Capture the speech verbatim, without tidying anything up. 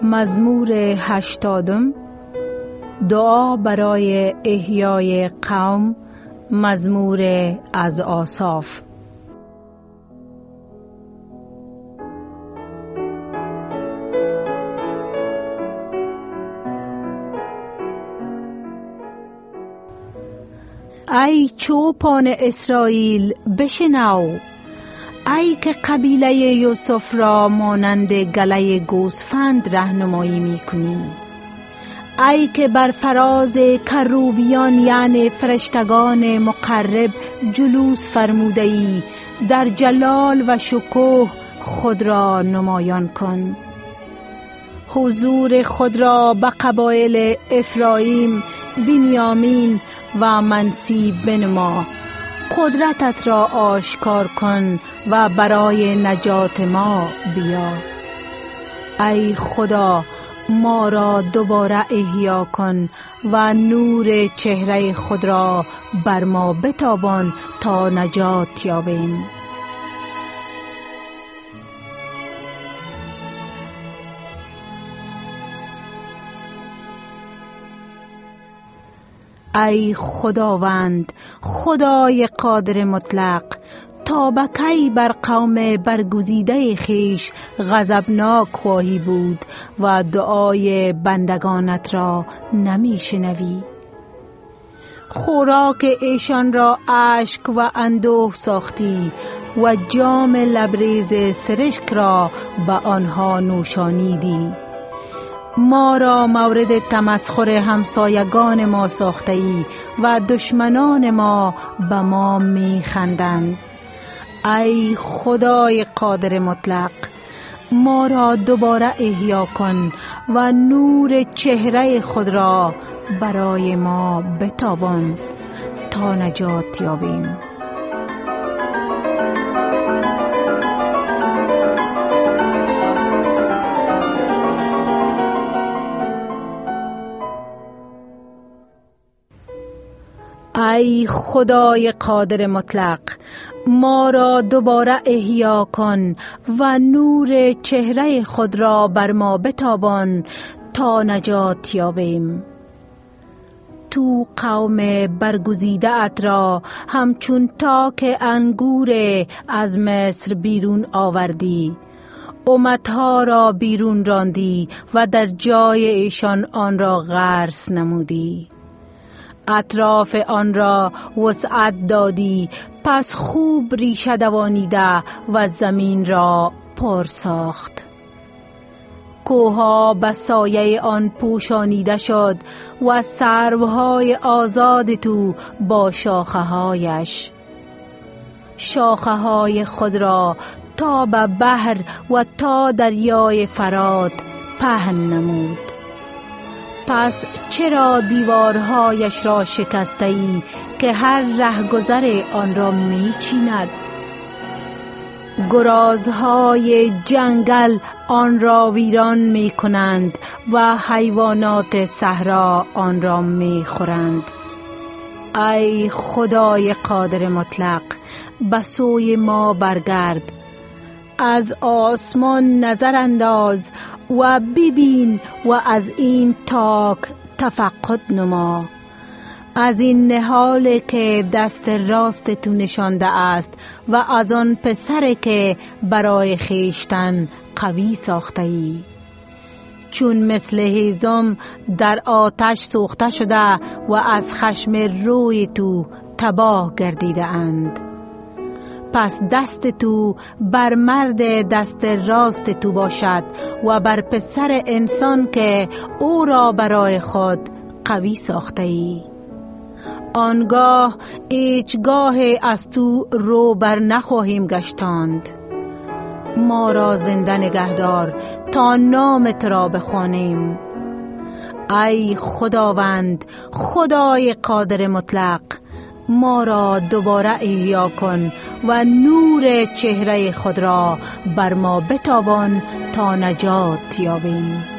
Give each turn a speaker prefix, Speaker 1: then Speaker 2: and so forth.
Speaker 1: مزمور هشتادم. دعا برای احیای قوم. مزمور از آساف. ای چوپان اسرائیل بشنو، ای که قبیله یوسف را مانند گله گوسفند رهنمایی میکنی، ای که بر فراز کروبیان یعنی فرشتگان مقرب جلوس فرموده ای، در جلال و شکوه خود را نمایان کن. حضور خود را به قبایل افرایم، بنیامین و منسیب بنما. قدرتت را آشکار کن و برای نجات ما بیا. ای خدا، ما را دوباره احیا کن و نور چهره خود را بر ما بتابان تا نجات یابیم. ای خداوند، خدای قادر مطلق، تا به کی بر قوم برگزیده خیش غضبناک خواهی بود و دعای بندگانت را نمی شنوی؟ خوراک ایشان را اشک و اندوه ساختی و جام لبریز سرشک را به آنها نوشانیدی. ما را مورد تمسخر همسایگان ما ساخته ای و دشمنان ما به ما می خندند. ای خدای قادر مطلق، ما را دوباره احیا کن و نور چهره خود را برای ما بتابان تا نجات یابیم. ای خدای قادر مطلق، ما را دوباره احیا کن و نور چهره خود را بر ما بتابان تا نجات یابیم. تو قوم برگزیده ات را همچون تاک انگور از مصر بیرون آوردی. امتها را بیرون راندی و در جای ایشان آن را غرس نمودی. اطراف آن را وسعت دادی، پس خوب ریشه دوانیده و زمین را پر ساخت. کوها به سایه آن پوشانیده شد و سروهای آزاد تو با شاخه هایش. شاخه های خود را تا به بحر و تا دریای فرات پهن نمود. پس چرا دیوارهایش را شکسته ای که هر رهگذر آن را می چیند؟ گرازهای جنگل آن را ویران می کنند و حیوانات صحرا آن را می خورند. ای خدای قادر مطلق، به سوی ما برگرد، از آسمان نظر انداز و ببین و از این تاک تفقد نما. از این نهال که دست راست تو نشانده است و از آن پسر که برای خیشتن قوی ساخته ای. چون مثل هیزم در آتش سوخته شده و از خشم روی تو تباه گردیده اند. پس دست تو بر مرد دست راست تو باشد و بر پسر انسان که او را برای خود قوی ساخته ای. آنگاه هیچگاه از تو رو بر نخواهیم گشتاند. ما را زنده نگهدار تا نام تو را بخوانیم. ای خداوند، خدای قادر مطلق، ما را دوباره احیا کن و نور چهره خود را بر ما بتابان تا نجات یابیم.